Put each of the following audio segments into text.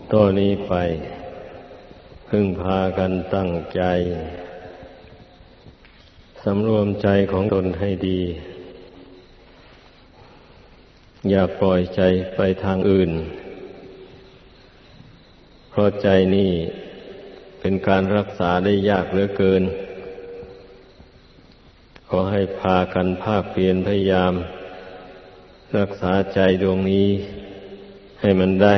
ต่อนนี้ไปพึงพากันตั้งใจสำรวมใจของตนให้ดีอย่าปล่อยใจไปทางอื่นเพราะใจนี่เป็นการรักษาได้ยากเหลือเกินขอให้พากันภาคเพียรพยายามรักษาใจดวงนี้ให้มันได้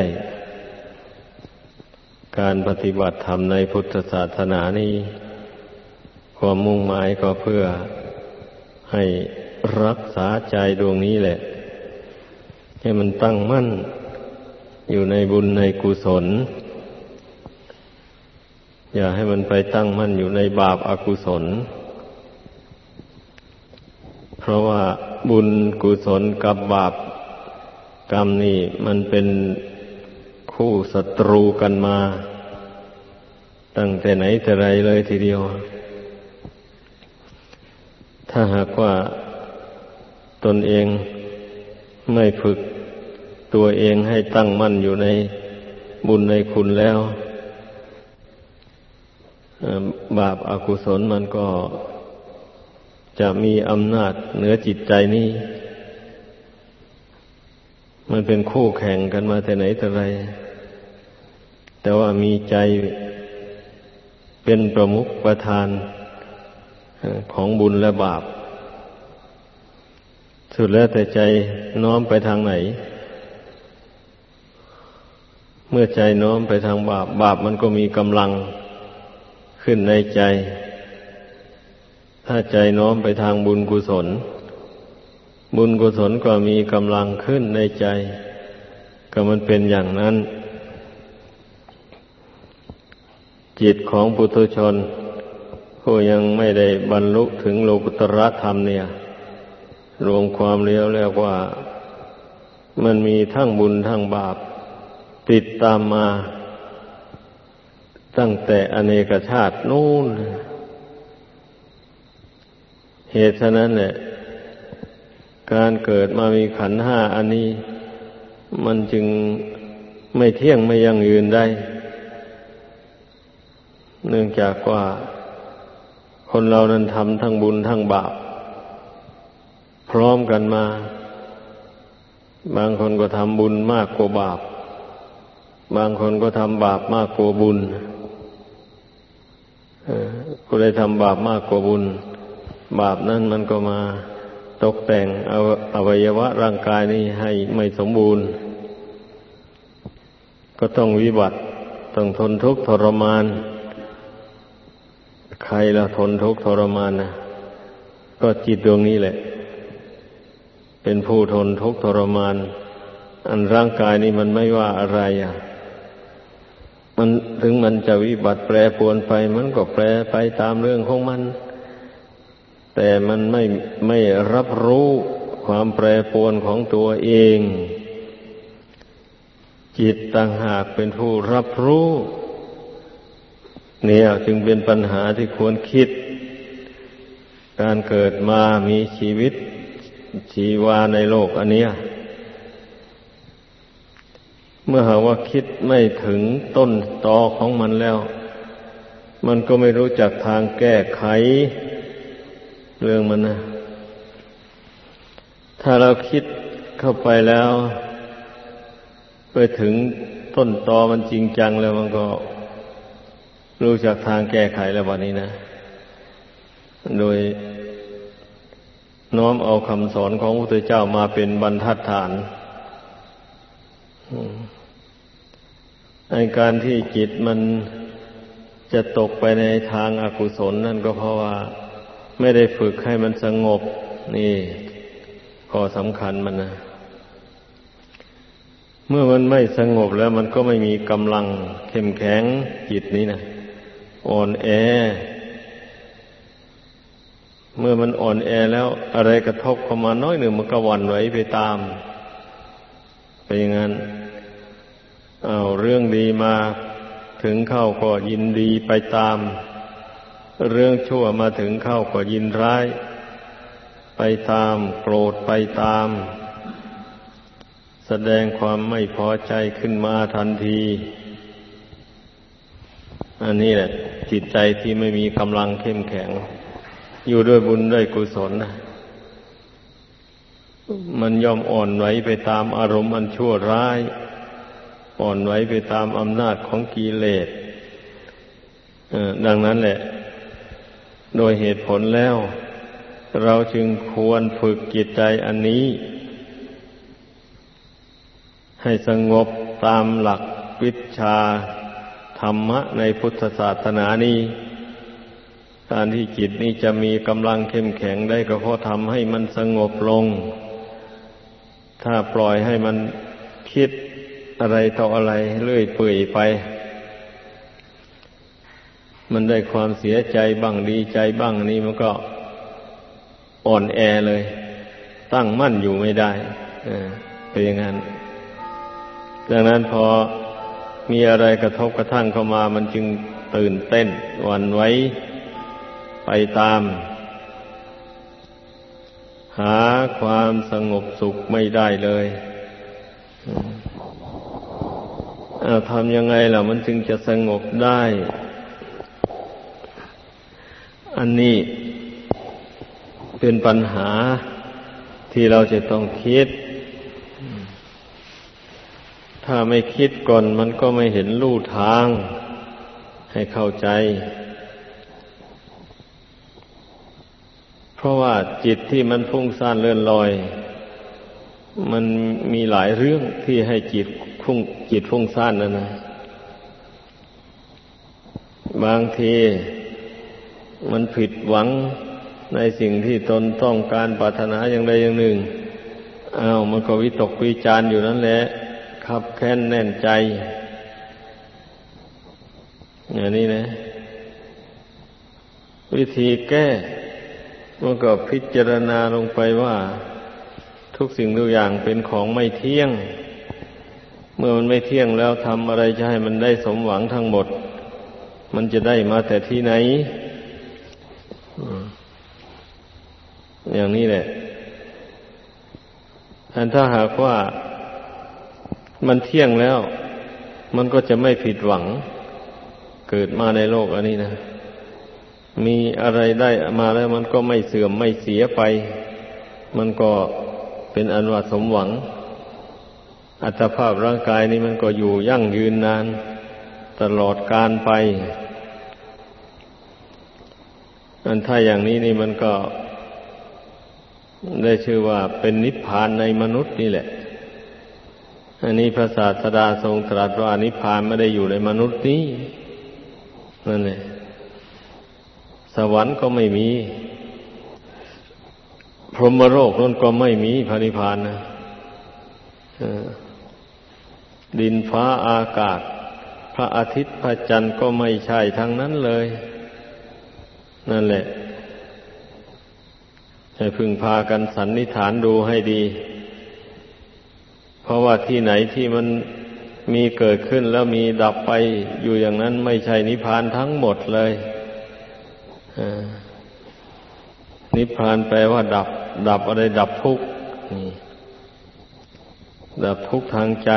การปฏิบัติธรรมในพุทธศาสนานี้ความมุ่งหมายก็เพื่อให้รักษาใจดวงนี้แหละให้มันตั้งมั่นอยู่ในบุญในกุศลอย่าให้มันไปตั้งมั่นอยู่ในบาปอกุศลเพราะว่าบุญกุศลกับบาปกรรมนี่มันเป็นคู่ศัตรูกันมาตั้งแต่ไหนแต่ไรเลยทีเดียวถ้าหากว่าตนเองไม่ฝึกตัวเองให้ตั้งมั่นอยู่ในบุญในคุณแล้วบาปอกุศลมันก็จะมีอำนาจเหนือจิตใจนี้มันเป็นคู่แข่งกันมาแต่ไหนแต่ไรแต่ว่ามีใจเป็นประมุขประธานของบุญและบาปสุดแล้วแต่ใจน้อมไปทางไหนเมื่อใจน้อมไปทางบาปบาปมันก็มีกำลังขึ้นในใจถ้าใจน้อมไปทางบุญกุศลบุญกุศลก็มีกำลังขึ้นในใจก็มันเป็นอย่างนั้นจิตของปุถุชนผู้ยังไม่ได้บรรลุถึงโลกุตตรธรรมเนี่ยรวมความแล้วเรียกว่ามันมีทั้งบุญทั้งบาปติดตามมาตั้งแต่อเนกชาตินู้นเหตุฉะนั้นแหละการเกิดมามีขันธ์ห้าอันนี้มันจึงไม่เที่ยงไม่ยั่งยืนได้เนื่องจากว่าคนเรานั้นทำทั้งบุญทั้งบาปพร้อมกันมาบางคนก็ทำบุญมากกว่าบาปบางคนก็ทำบาปมากกว่าบุญผู้ใดทำบาปมากกว่าบุญบาปนั้นมันก็มาตกแต่งอวัยวะร่างกายนี้ให้ไม่สมบูรณ์ก็ต้องวิบัติต้องทนทุกข์ทรมานใครละทนทุกข์ทรมานนะก็จิตดวงนี้แหละเป็นผู้ทนทุกข์ทรมานอันร่างกายนี้มันไม่ว่าอะไรมันถึงมันจะวิบัติแปรปรวนไปมันก็แปรไปตามเรื่องของมันแต่มันไม่รับรู้ความแปรปรวนของตัวเองจิตต่างหากเป็นผู้รับรู้เนี่ยจึงเป็นปัญหาที่ควรคิดการเกิดมามีชีวิตชีวาในโลกอันเนี้ยเมื่อหากว่าคิดไม่ถึงต้นตอของมันแล้วมันก็ไม่รู้จักทางแก้ไขเรื่องมันนะถ้าเราคิดเข้าไปแล้วไปถึงต้นตอมันจริงจังแล้วมันก็รู้จักทางแก้ไขแล้ววันนี้นะโดยน้อมเอาคำสอนของพระพุทธเจ้ามาเป็นบรรทัดฐานในการที่จิตมันจะตกไปในทางอกุศลนั่นก็เพราะว่าไม่ได้ฝึกให้มันสงบนี่ข้อสำคัญมันนะเมื่อมันไม่สงบแล้วมันก็ไม่มีกำลังเข้มแข็งจิตนี้นะอ่อนแอเมื่อมันอ่อนแอแล้วอะไรกระทบเข้ามาน้อยหนึ่งมันก็หวั่นไหวไปตามไปอย่างนั้นเรื่องดีมาถึงเข้าก็ยินดีไปตามเรื่องชั่วมาถึงเข้าก็ยินร้ายไปตามโกรธไปตามแสดงความไม่พอใจขึ้นมาทันทีอันนี้แหละจิตใจที่ไม่มีกำลังเข้มแข็งอยู่ด้วยบุญด้วยกุศลนะมันย่อมอ่อนไหวไปตามอารมณ์อันชั่วร้ายอ่อนไหวไปตามอำนาจของกิเลสดังนั้นแหละโดยเหตุผลแล้วเราจึงควรฝึกจิตใจอันนี้ให้สงบตามหลักวิชาธรรมะในพุทธศาสนานี้การที่จิตนี้จะมีกำลังเข้มแข็งได้ก็เพราะทำให้มันสงบลงถ้าปล่อยให้มันคิดอะไรต่ออะไรเรื่อยเปื่อยไปมันได้ความเสียใจบ้างดีใจบ้างนี่มันก็อ่อนแอเลยตั้งมั่นอยู่ไม่ได้เป็นอย่างนั้นดังนั้นพอมีอะไรกระทบกระทั่งเข้ามามันจึงตื่นเต้นหวั่นไหวไปตามหาความสงบสุขไม่ได้เลยทำยังไงล่ะมันจึงจะสงบได้อันนี้เป็นปัญหาที่เราจะต้องคิดถ้าไม่คิดก่อนมันก็ไม่เห็นลู่ทางให้เข้าใจเพราะว่าจิตที่มันฟุ้งซ่านเลื่อนลอยมันมีหลายเรื่องที่ให้จิตฟุ้งซ่านนั่นนะบางทีมันผิดหวังในสิ่งที่ตนต้องการปรารถนาอย่างใดอย่างหนึ่งมันก็วิตกวิจารณ์อยู่นั่นแหละคับแค้นแน่นใจอย่างนี้นะวิธีแก้มันก็พิจารณาลงไปว่าทุกสิ่งทุกอย่างเป็นของไม่เที่ยงเมื่อมันไม่เที่ยงแล้วทำอะไรจะให้มันได้สมหวังทั้งหมดมันจะได้มาแต่ที่ไหนอย่างนี้แหละถ้าหากว่ามันเที่ยงแล้วมันก็จะไม่ผิดหวังเกิดมาในโลกอันนี้นะมีอะไรได้มาแล้วมันก็ไม่เสื่อมไม่เสียไปมันก็เป็นอันว่าสมหวังอัตภาพร่างกายนี้มันก็อยู่ยั่งยืนนานตลอดกาลไปถ้าอย่างนี้นี่มันก็ได้ชื่อว่าเป็นนิพพานในมนุษย์นี่แหละอันนี้พระศาสดาทรงตรัสว่านิพพานไม่ได้อยู่ในมนุษย์นี้นั่นแหละสวรรค์ก็ไม่มีพรหมโลกนั่นก็ไม่มีพระนิพพานนะดินฟ้าอากาศพระอาทิตย์พระจันทร์ก็ไม่ใช่ทั้งนั้นเลยนั่นแหละให้พึงพากันสันนิษฐานดูให้ดีเพราะว่าที่ไหนที่มันมีเกิดขึ้นแล้วมีดับไปอยู่อย่างนั้นไม่ใช่นิพพานทั้งหมดเลยนิพพานแปลว่าดับอะไรดับทุกข์ดับทุกข์ทางใจ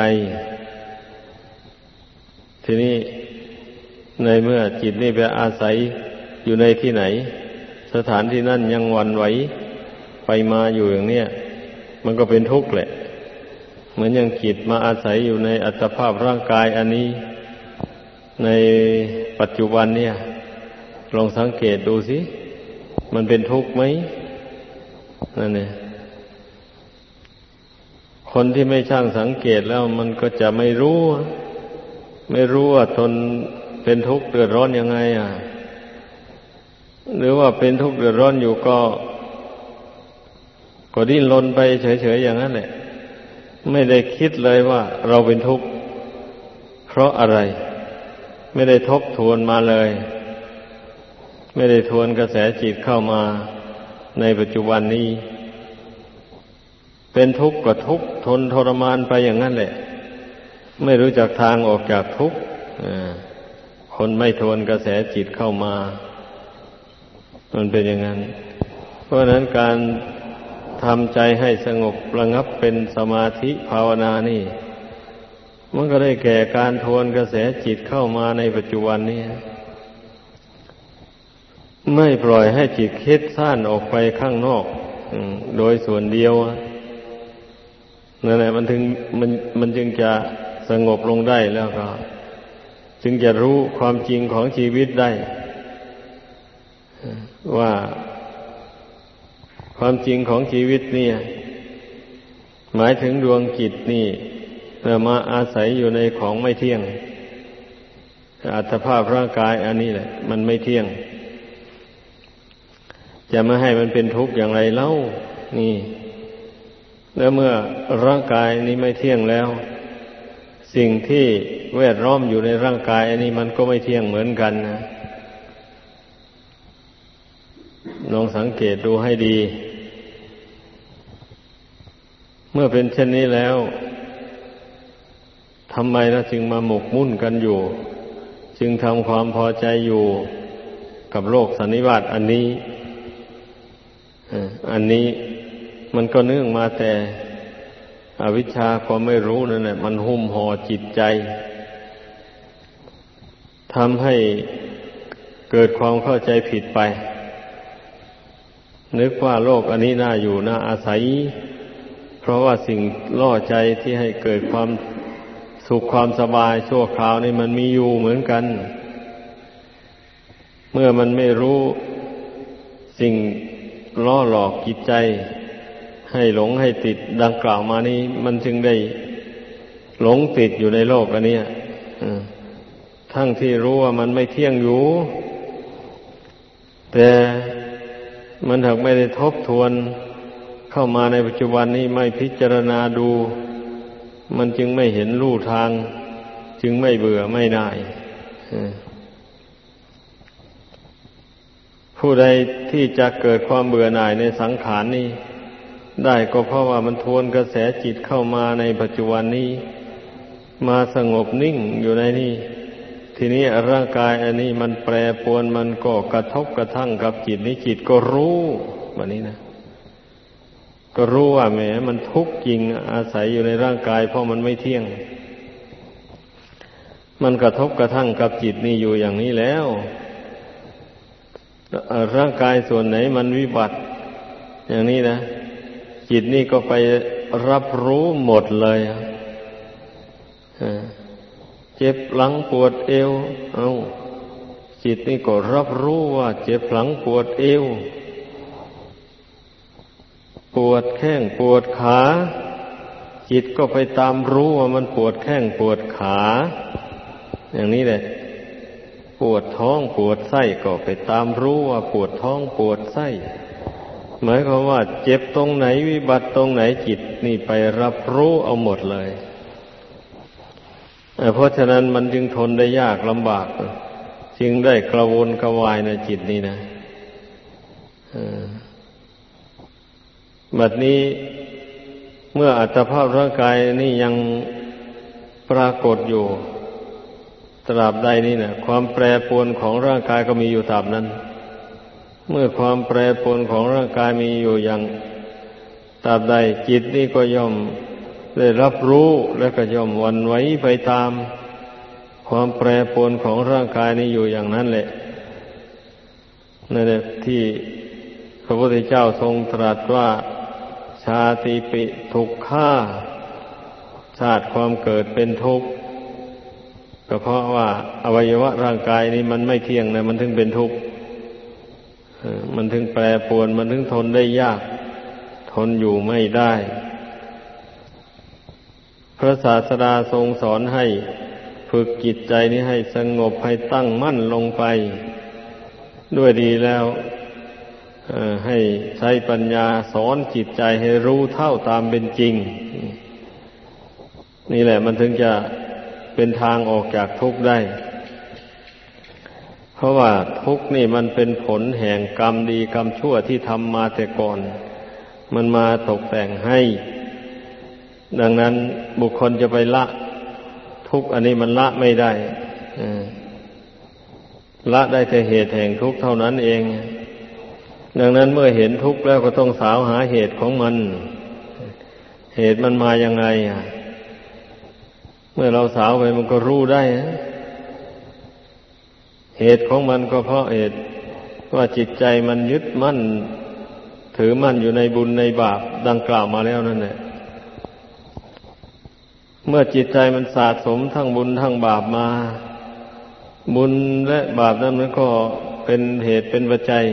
ทีนี้ในเมื่อจิตนี่ไปอาศัยอยู่ในที่ไหนสถานที่นั่นยังหวั่นไหวไปมาอยู่อย่างเนี้ยมันก็เป็นทุกข์แหละเหมือนอย่างจิตมาอาศัยอยู่ในอัตภาพร่างกายอันนี้ในปัจจุบันเนี่ยลองสังเกตดูสิมันเป็นทุกข์ไหมนั่นเนี่ยคนที่ไม่ช่างสังเกตแล้วมันก็จะไม่รู้ว่าตนเป็นทุกข์เดือดร้อนยังไงหรือว่าเป็นทุกข์เดือดร้อนอยู่ก็ดิ้นรนไปเฉยๆอย่างนั้นแหละไม่ได้คิดเลยว่าเราเป็นทุกข์เพราะอะไรไม่ได้ทบทวนมาเลยไม่ได้ทวนกระแสจิตเข้ามาในปัจจุบันนี้เป็นทุกข์ก็ทุกข์ทนทรมานไปอย่างนั้นแหละไม่รู้จักทางออกจากทุกข์คนไม่ทวนกระแสจิตเข้ามามันเป็นอย่างนั้นเพราะฉะนั้นการทำใจให้สงบระงับเป็นสมาธิภาวนานี่ มันก็ได้แก่การทวนกระแสจิตเข้ามาในปัจจุบันนี้ไม่ปล่อยให้จิตคิดซ่านออกไปข้างนอกโดยส่วนเดียวนั่นแหละมันจึงจะสงบลงได้แล้วก็จึงจะรู้ความจริงของชีวิตได้ว่าความจริงของชีวิตนี่หมายถึงดวงจิตนี่มาอาศัยอยู่ในของไม่เที่ยงอัตภาพร่างกายอันนี้แหละมันไม่เที่ยงจะไม่ให้มันเป็นทุกข์อย่างไรเล่านี่แล้วเมื่อร่างกายนี้ไม่เที่ยงแล้วสิ่งที่แวดล้อมอยู่ในร่างกายอันนี้มันก็ไม่เที่ยงเหมือนกันนะลองสังเกตดูให้ดีเมื่อเป็นเช่นนี้แล้วทำไมเราจึงมาหมกมุ่นกันอยู่จึงทำความพอใจอยู่กับโลกสันนิวาตอันนี้มันก็เนื่องมาแต่อวิชชาความไม่รู้นั่นแหละมันหุ้มห่อจิตใจทำให้เกิดความเข้าใจผิดไปนึกว่าโลกอันนี้น่าอยู่น่าอาศัยเพราะว่าสิ่งล่อใจที่ให้เกิดความสุขความสบายชั่วคราวนี่มันมีอยู่เหมือนกันเมื่อมันไม่รู้สิ่งล่อหลอกจิตใจให้หลงให้ติดดังกล่าวมานี้มันจึงได้หลงติดอยู่ในโลกอันนี้ทั้งที่รู้ว่ามันไม่เที่ยงอยู่แต่มันหากไม่ได้ทบทวนเข้ามาในปัจจุบันนี้ไม่พิจารณาดูมันจึงไม่เห็นลู่ทางจึงไม่เบื่อไม่น่ายผู้ใดที่จะเกิดความเบื่อหน่ายในสังขารนี้ได้ก็เพราะว่ามันทวนกระแสจิตเข้ามาในปัจจุบันนี้มาสงบนิ่งอยู่ในนี้ทีนี้ร่างกายอันนี้มันแปรปรวนมันก็กระทบกระทั่งกับจิตนี้จิตก็รู้แบบนี้นะก็รู้ว่าแหมมันทุกข์จริงอาศัยอยู่ในร่างกายเพราะมันไม่เที่ยงมันกระทบกระทั่งกับจิตนี่อยู่อย่างนี้แล้วร่างกายส่วนไหนมันวิบัติอย่างนี้นะจิตนี่ก็ไปรับรู้หมดเลยเจ็บหลังปวดเอวจิตนี่ก็รับรู้ว่าเจ็บหลังปวดเอวปวดแข้งปวดขาจิตก็ไปตามรู้ว่ามันปวดแข้งปวดขาอย่างนี้แหละปวดท้องปวดไส้ก็ไปตามรู้ว่าปวดท้องปวดไส้หมายความว่าเจ็บตรงไหนวิบัติตรงไหนจิตนี่ไปรับรู้เอาหมดเลยเพราะฉะนั้นมันจึงทนได้ยากลำบากจึงได้กระวนกระวายในจิตนี่นะบัดนี้เมื่ออัตภาพร่างกายนี่ยังปรากฏอยู่ตราบใดนี่นะความแปรปรวนของร่างกายก็มีอยู่ตราบนั้นเมื่อความแปรปรวนของร่างกายมีอยู่อย่างตราบใดจิตนี่ก็ย่อมได้รับรู้และก็ย่อมหวั่นไหวไปตามความแปรปรวนของร่างกายนี้อยู่อย่างนั้นแหละนั่นแหละที่พระพุทธเจ้าทรงตรัสว่าชาติปิทุกขาชาติความเกิดเป็นทุกข์ก็เพราะว่าอวัยวะร่างกายนี้มันไม่เที่ยงนะมันถึงเป็นทุกข์มันถึงแปรปรวนมันถึงทนได้ยากทนอยู่ไม่ได้พระศาสดาทรงสอนให้ฝึกจิตใจนี้ให้สงบให้ตั้งมั่นลงไปด้วยดีแล้วให้ใช้ปัญญาสอนจิตใจให้รู้เท่าตามเป็นจริงนี่แหละมันถึงจะเป็นทางออกจากทุกข์ได้เพราะว่าทุกข์นี่มันเป็นผลแห่งกรรมดีกรรมชั่วที่ทำมาแต่ก่อนมันมาตกแต่งให้ดังนั้นบุคคลจะไปละทุกข์อันนี้มันละไม่ได้ละได้แต่เหตุแห่งทุกข์เท่านั้นเองดังนั้นเมื่อเห็นทุกข์แล้วก็ต้องสาวหาเหตุของมันเหตุมันมายังไงเมื่อเราสาวไปมันก็รู้ได้เหตุของมันก็เพราะเหตุว่าจิตใจมันยึดมั่นถือมั่นอยู่ในบุญในบาปดังกล่าวมาแล้วนั่นแหละเมื่อจิตใจมันสะสมทั้งบุญทั้งบาปมาบุญและบาปนั้นมันก็เป็นเหตุเป็นปัจจัย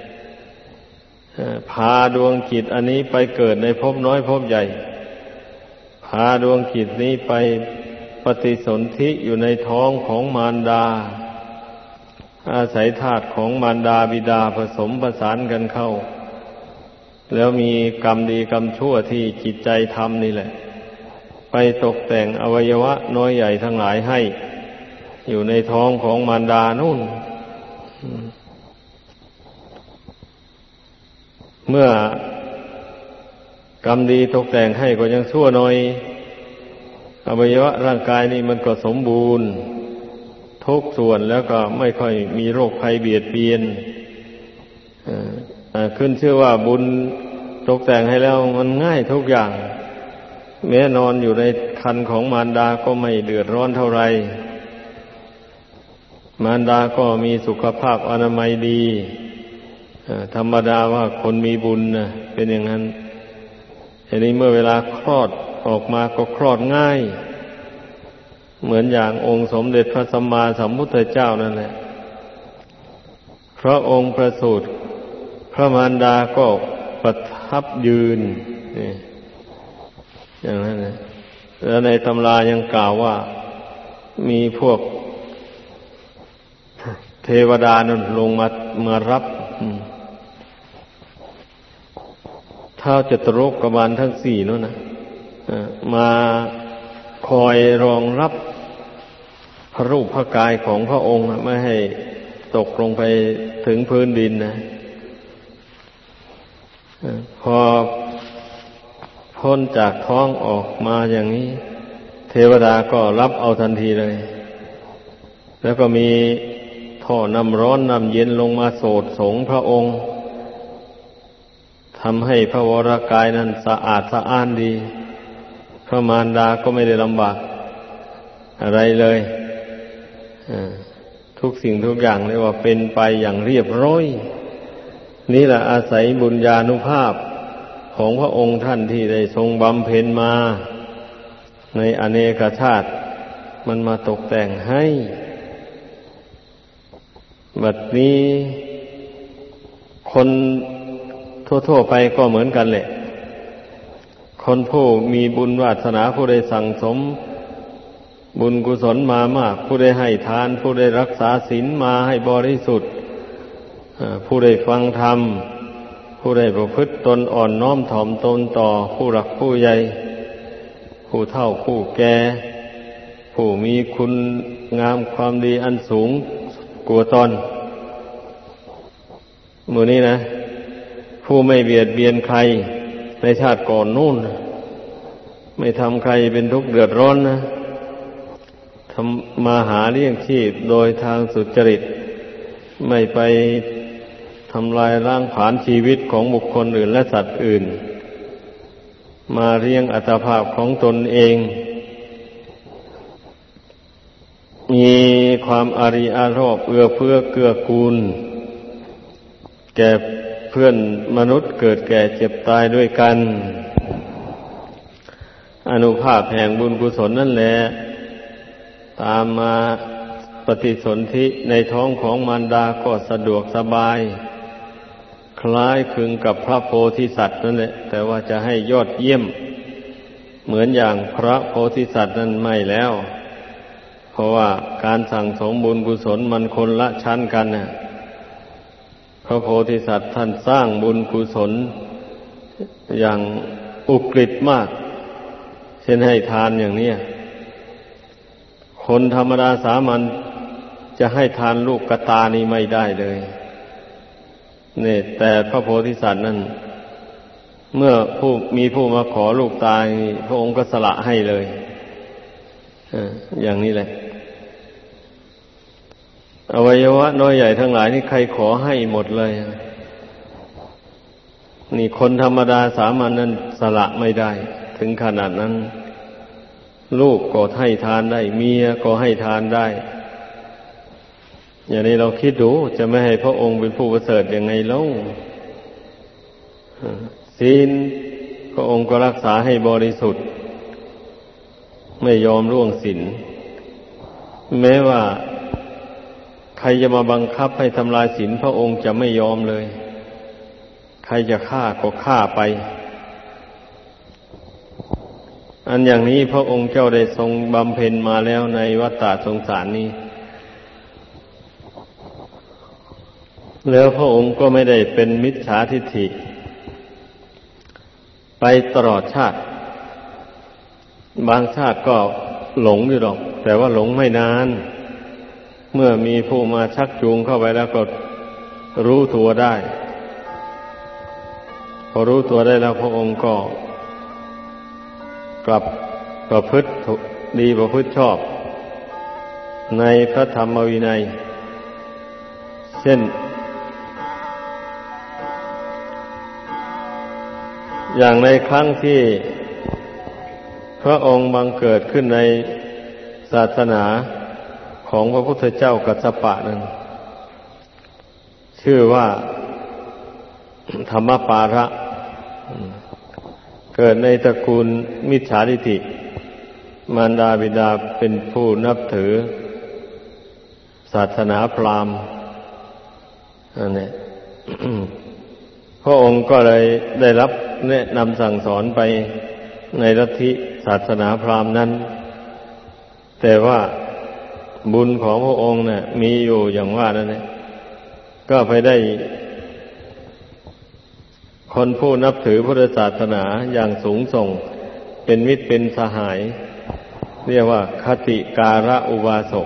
พาดวงจิตอันนี้ไปเกิดในภพน้อยภพใหญ่พาดวงจิตนี้ไปปฏิสนธิอยู่ในท้องของมารดาอาศัยธาตุของมารดาบิดาผสมประสานกันเข้าแล้วมีกรรมดีกรรมชั่วที่จิตใจทำนี่แหละไปตกแต่งอวัยวะน้อยใหญ่ทั้งหลายให้อยู่ในท้องของมารดานู่นเมื่อกรรมดีตกแต่งให้ก็ยังชั่วหน่อยอวัยวะร่างกายนี่มันก็สมบูรณ์ทุกส่วนแล้วก็ไม่ค่อยมีโรคภัยเบียดเบียนขึ้นชื่อว่าบุญตกแต่งให้แล้วมันง่ายทุกอย่างแม้นอนอยู่ในครรภ์ของมารดาก็ไม่เดือดร้อนเท่าไหร่มารดาก็มีสุขภาพอนามัยดีธรรมดาว่าคนมีบุญนะเป็นอย่างนั้นทีนี้เมื่อเวลาคลอดออกมาก็คลอดง่ายเหมือนอย่างองค์สมเด็จพระสัมมาสัมพุทธเจ้านั่นแหละพระองค์ประสูติพระมารดาก็ประทับยืนนี่อย่างนั้นนะแล้วในตำรายังกล่าวว่ามีพวกเทวดานั่นลงมารับท้าวจตุโลกบาลทั้งสี่นั่นนะมาคอยรองรับพระรูปพระกายของพระองค์ไม่ให้ตกลงไปถึงพื้นดินนะพอพ้นจากท้องออกมาอย่างนี้เทวดาก็รับเอาทันทีเลยแล้วก็มีท่อน้ำร้อนน้ำเย็นลงมาโสดสงพระองค์ทำให้พระวรกายนั้นสะอาดสะอ้านดีพระมารดาก็ไม่ได้ลำบากอะไรเลยทุกสิ่งทุกอย่างเรียกว่าเป็นไปอย่างเรียบร้อยนี่แหละอาศัยบุญญานุภาพของพระองค์ท่านที่ได้ทรงบำเพ็ญมาในอเนกชาติมันมาตกแต่งให้บัดนี้คนทั่วๆไปก็เหมือนกันแหละคนผู้มีบุญวาสนาผู้ได้สั่งสมบุญกุศลมามากผู้ได้ให้ทานผู้ได้รักษาศีลมาให้บริสุทธิ์ผู้ได้ฟังธรรมผู้ได้ประพฤติตนอ่อนน้อมถ่อมตนต่อผู้หลักผู้ใหญ่ผู้เฒ่าผู้แก่ผู้มีคุณงามความดีอันสูงกว่าตนหมู่นี้นะผู้ไม่เบียดเบียนใครในชาติก่อนนู่นไม่ทำใครเป็นทุกข์เดือดร้อนนะทำมาหาเลี้ยงชีพโดยทางสุจริตไม่ไปทำลายร่างผลาญชีวิตของบุคคลอื่นและสัตว์อื่นมาเลี้ยงอัตภาพของตนเองมีความอารีอารอบเอื้อเฟื้อเกื้อกูลแก่เพื่อนมนุษย์เกิดแก่เจ็บตายด้วยกันอานุภาพแห่งบุญกุศลนั่นแหละตามมาปฏิสนธิในท้องของมารดาก็สะดวกสบายคล้ายคลึงกับพระโพธิสัตว์นั่นแหละแต่ว่าจะให้ยอดเยี่ยมเหมือนอย่างพระโพธิสัตว์นั้นไม่แล้วเพราะว่าการสั่งสมบุญกุศลมันคนละชั้นกันน่ะพระโพธิสัตว์ท่านสร้างบุญกุศลอย่างอุกฤษมากเช่นให้ทานอย่างนี้คนธรรมดาสามัญจะให้ทานลูกกระตานี่ไม่ได้เลยนี่แต่พระโพธิสัตว์นั้นเมื่อมีผู้มาขอลูกตายพระองค์ก็สละให้เลยอย่างนี้แหละอวัยวะน้อยใหญ่ทั้งหลายนี่ใครขอให้หมดเลยนี่คนธรรมดาสามัญนั้นสละไม่ได้ถึงขนาดนั้นลูกก็ให้ทานได้เมียก็ให้ทานได้อย่างนี้เราคิดดูจะไม่ให้พระองค์เป็นผู้ประเสริฐยังไงเล่าศีลพระองค์ก็รักษาให้บริสุทธิ์ไม่ยอมล่วงศีลแม้ว่าใครจะมาบังคับให้ทำลายศีลพระองค์จะไม่ยอมเลยใครจะฆ่าก็ฆ่าไปอันอย่างนี้พระองค์เจ้าได้ทรงบำเพ็ญมาแล้วในวัฏฏะสงสารนี้แล้วพระองค์ก็ไม่ได้เป็นมิจฉาทิฏฐิไปตลอดชาติบางชาติก็หลงอยู่หรอกแต่ว่าหลงไม่นานเมื่อมีผู้มาชักจูงเข้าไปแล้วก็รู้ตัวได้พอรู้ตัวได้แล้วพระองค์ก็กลับประพฤติดีประพฤติชอบในพระธรรมวินัยเช่นอย่างในครั้งที่พระองค์บังเกิดขึ้นในศาสนาของพระพุทธเจ้ากัสสปะนั้นชื่อว่าธรรมปาระเกิดในตระกูลมิจฉาทิฏฐิมารดาบิดาเป็นผู้นับถือศาสนาพราหมณ์อันนี้ พระองค์ก็เลยได้รับแนะนำสั่งสอนไปในลัทธิศาสนาพราหมณ์นั้นแต่ว่าบุญของพระองค์เนี่ยมีอยู่อย่างว่านั่นแหละก็ไปได้คนผู้นับถือพุทธศาสนาอย่างสูงส่งเป็นมิตรเป็นสหายเรียกว่าคติการะอุบาสก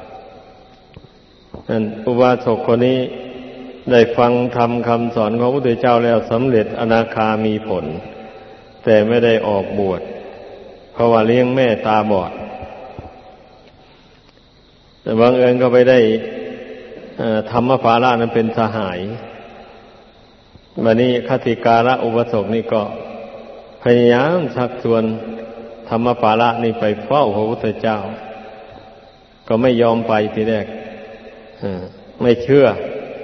นั่นอุบาสกคนนี้ได้ฟังธรรมคำสอนของพระพุทธเจ้าแล้วสำเร็จอนาคามีผลแต่ไม่ได้ออกบวชเพราะว่าเลี้ยงแม่ตาบอดแต่บางเอิญก็ไปได้ธรรมภาระนั้นเป็นสหายวันนี้คติการะอุบาสกนี่ก็พยายามชักชวนธรรมภาระนี่ไปเฝ้าพระพุทธเจ้าก็ไม่ยอมไปทีแรกไม่เชื่อ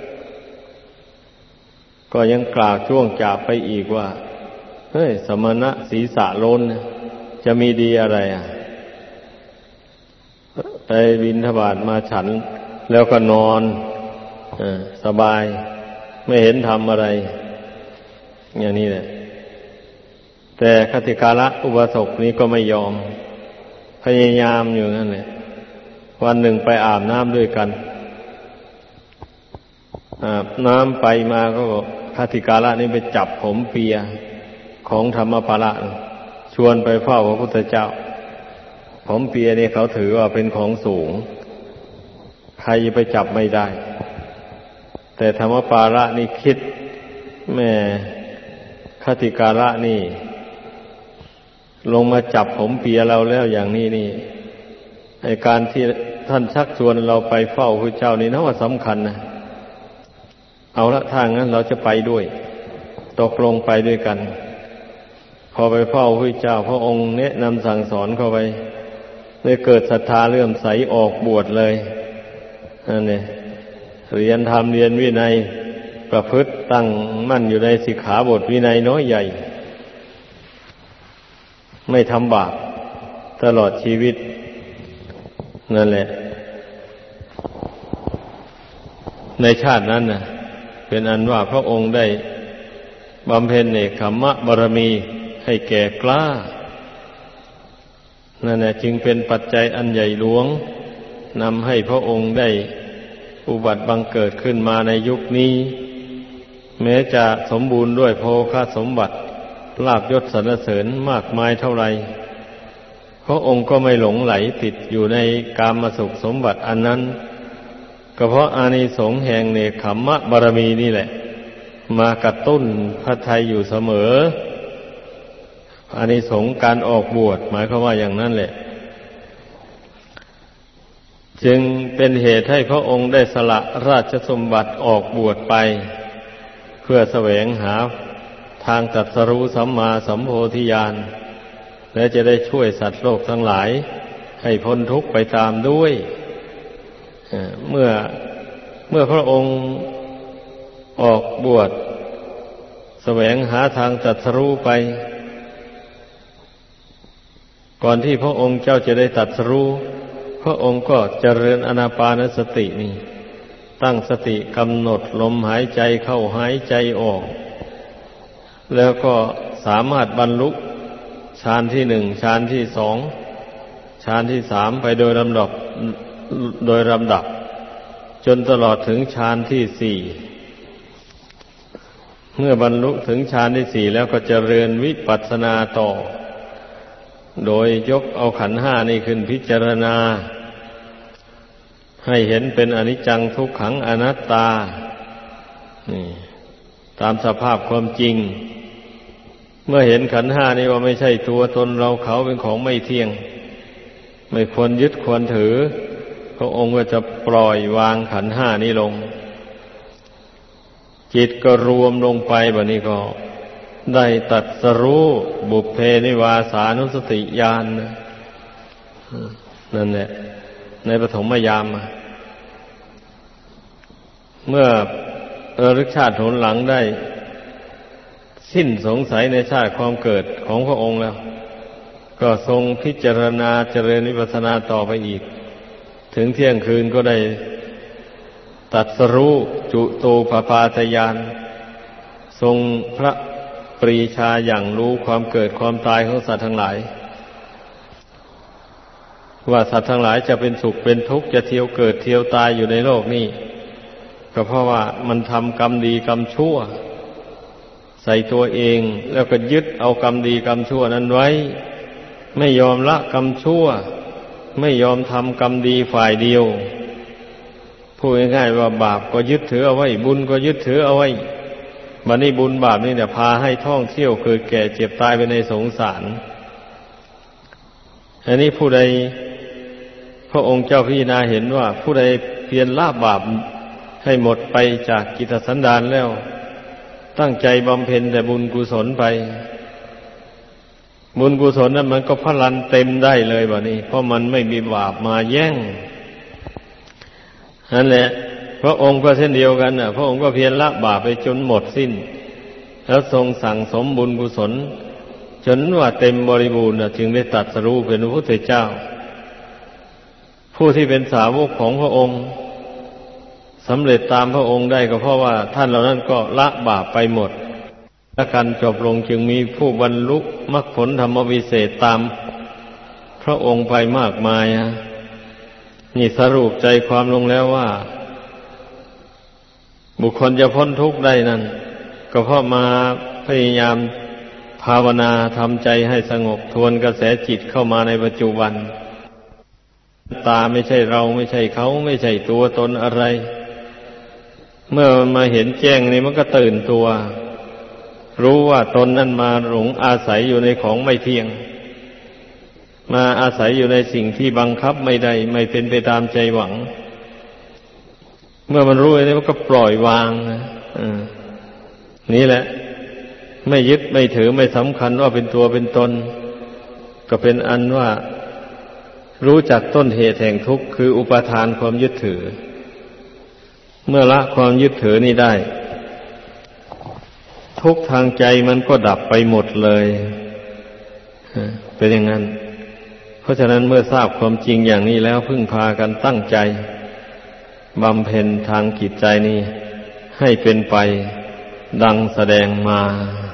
ก็ยังกล่าวช่วงจากไปอีกว่าเฮ้ยสมณะศีรษะโลนจะมีดีอะไรไปบิณฑบาตมาฉันแล้วก็นอนสบายไม่เห็นทำอะไรอย่างนี้แหละแต่คติการะอุบาสกนี้ก็ไม่ยอมพยายามอยู่นั่นแหละวันหนึ่งไปอาบน้ำด้วยกันอาบน้ำไปมาก็คติการะนี้ไปจับผมเปียของธรรมภาระชวนไปเฝ้าพระพุทธเจ้าผมเปียนี่เขาถือว่าเป็นของสูงใครไปจับไม่ได้แต่ธรรมภาระนี่คิดแม่คติการะนี่ลงมาจับผมเปียเราแล้วอย่างนี้นี่ไอ้การที่ท่านชักชวนเราไปเฝ้าพระเจ้านี่นะว่าสำคัญนะเอาละถ้างั้นเราจะไปด้วยตกลงไปด้วยกันพอไปเฝ้าพระเจ้าพระองค์แนะนำสั่งสอนเข้าไปเลยเกิดศรัทธาเลื่อมใสออกบวชเลยนั่นเองเรียนธรรมเรียนวินัยประพฤติตั้งมั่นอยู่ในสิกขาบทวินัยน้อยใหญ่ไม่ทำบาปตลอดชีวิตนั่นแหละในชาตินั้นน่ะเป็นอันว่าพระองค์ได้บำเพ็ญเนกขัมมะบารมีให้แก่กล้านั่นแหละจึงเป็นปัจจัยอันใหญ่หลวงนำให้พระองค์ได้อุบัติบังเกิดขึ้นมาในยุคนี้แม้จะสมบูรณ์ด้วยโภคสมบัติลาภยศสรรเสริญมากมายเท่าไรพระองค์ก็ไม่หลงไหลติดอยู่ในกามสุขสมบัติอันนั้นก็เพราะอานิสงส์แห่งเนกขัมมะบารมีนี่แหละมากระตุ้นพระทัยอยู่เสมออานิสงส์การออกบวชหมายความว่าอย่างนั้นแหละจึงเป็นเหตุให้พระองค์ได้สละราชสมบัติออกบวชไปเพื่อแสวงหาทางตรัสรู้สัมมาสัมโพธิญาณและจะได้ช่วยสัตว์โลกทั้งหลายให้พ้นทุกข์ไปตามด้วยเมื่อเมื่อพระองค์ออกบวชแสวงหาทางตรัสรู้ไปก่อนที่พระองค์เจ้าจะได้ตรัสรู้พระองค์ก็เจริญอานาปานสตินี่ตั้งสติกำหนดลมหายใจเข้าหายใจออกแล้วก็สามารถบรรลุฌานที่หนึ่งฌานที่สองฌานที่สามไปโดยลำดับจนตลอดถึงฌานที่สี่เมื่อบรรลุถึงฌานที่สี่แล้วก็เจริญวิปัสสนาต่อโดยยกเอาขันธ์ห้านี่ขึ้นพิจารณาให้เห็นเป็นอนิจจังทุกขังอนัตตานี่ตามสภาพความจริงเมื่อเห็นขันธ์ห้านี่ว่าไม่ใช่ตัวตนเราเขาเป็นของไม่เที่ยงไม่ควรยึดควรถือพระองค์ก็จะปล่อยวางขันธ์ห้านี้ลงจิตก็รวมลงไปบัดนี้ก็ได้ตรัสรู้บุพเพนิวาสานุสติญาณนั่นแหละในปฐมยามเมื่อระลึกชาติหนหลังได้สิ้นสงสัยในชาติความเกิดของพระองค์แล้วก็ทรงพิจารณาเจริญวิปัสสนาต่อไปอีกถึงเที่ยงคืนก็ได้ตรัสรู้จุตูปปาทญาณทรงพระปรีชาอย่างรู้ความเกิดความตายของสัตว์ทั้งหลายว่าสัตว์ทั้งหลายจะเป็นสุขเป็นทุกข์จะเที่ยวเกิดเที่ยวตายอยู่ในโลกนี้ก็เพราะว่ามันทำกรรมดีกรรมชั่วใส่ตัวเองแล้วก็ยึดเอากรรมดีกรรมชั่วนั้นไว้ไม่ยอมละกรรมชั่วไม่ยอมทำกรรมดีฝ่ายเดียวพูดง่ายๆว่าบาปก็ยึดถือเอาไว้บุญก็ยึดถือเอาไว้บัดนี้บุญบาปนี่เนี่ยพาให้ท่องเที่ยวเกิดแก่เจ็บตายไปในสงสารอันนี้ผู้ใดพระองค์เจ้าพิจารณาเห็นว่าผู้ใดเพียรละบาปให้หมดไปจากกิเลสสันดานแล้วตั้งใจบำเพ็ญแต่บุญกุศลไปบุญกุศลนั้นมันก็พลันเต็มได้เลยบัดนี้เพราะมันไม่มีบาปมาแย่งนั่นแหละพระองค์ก็เช่นเดียวกันพระองค์ก็เพียรละบาปไปจนหมดสิ้นแล้วทรงสั่งสมบุญกุศลจนว่าเต็มบริบูรณ์จึงได้ตรัสรู้เป็นพระพุทธเจ้าผู้ที่เป็นสาวกของพระองค์สำเร็จตามพระองค์ได้ก็เพราะว่าท่านเหล่านั้นก็ละบาปไปหมดและการจบลงจึงมีผู้บรรลุมรรคผลธรรมวิเศษตามพระองค์ไปมากมายนี่สรุปใจความลงแล้วว่าบุคคลจะพ้นทุกข์ได้นั้นก็เพราะมาพยายามภาวนาทำใจให้สงบทวนกระแสจิตเข้ามาในปัจจุบันตาไม่ใช่เราไม่ใช่เขาไม่ใช่ตัวตนอะไรเมื่อมันมาเห็นแจ้งนี่มันก็ตื่นตัวรู้ว่าตนนั้นมาหลงอาศัยอยู่ในของไม่เที่ยงมาอาศัยอยู่ในสิ่งที่บังคับไม่ได้ไม่เป็นไปตามใจหวังเมื่อมันรู้อย่างนี้มันก็ปล่อยวางนี่แหละไม่ยึดไม่ถือไม่สำคัญว่าเป็นตัวเป็นตนก็เป็นอันว่ารู้จักต้นเหตุแห่งทุกข์คืออุปาทานความยึดถือเมื่อละความยึดถือนี้ได้ทุกข์ทางใจมันก็ดับไปหมดเลยเป็นอย่างนั้นเพราะฉะนั้นเมื่อทราบความจริงอย่างนี้แล้วพึ่งพากันตั้งใจบำเพ็ญทางจิตใจนี้ให้เป็นไปดังแสดงมา